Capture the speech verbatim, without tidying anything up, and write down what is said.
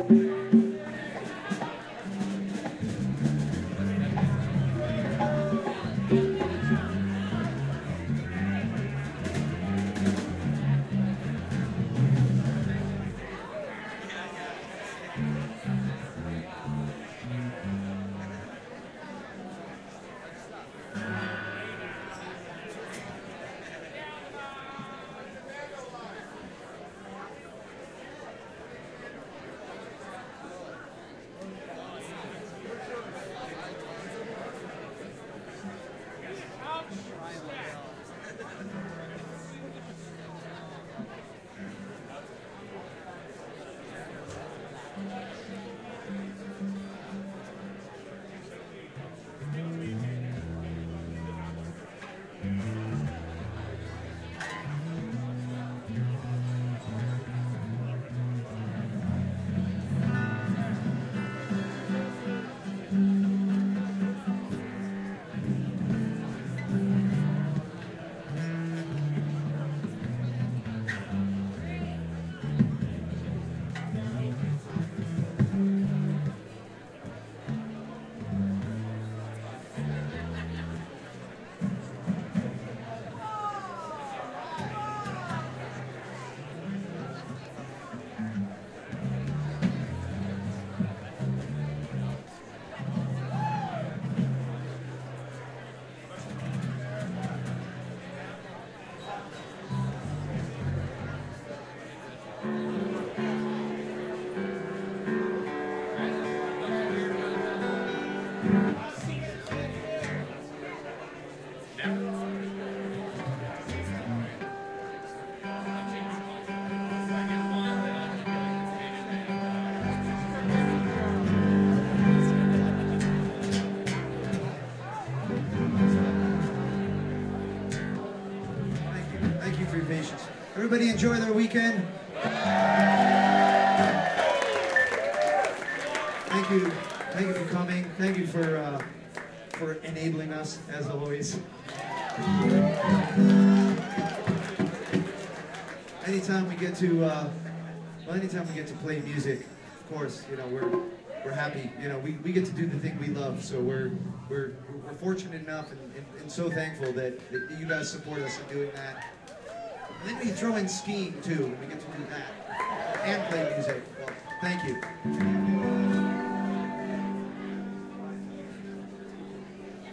Everybody enjoy their weekend. Thank you. Thank you for coming. Thank you for uh, for enabling us, as always. Anytime we get to, uh, well, anytime we get to play music, of course, you know, we're we're happy. You know, we, we get to do the thing we love, so we're we're we're fortunate enough and, and, and so thankful that, that you guys support us in doing that. And then we throw in skiing too, and we get to do that and play music. Well, thank you.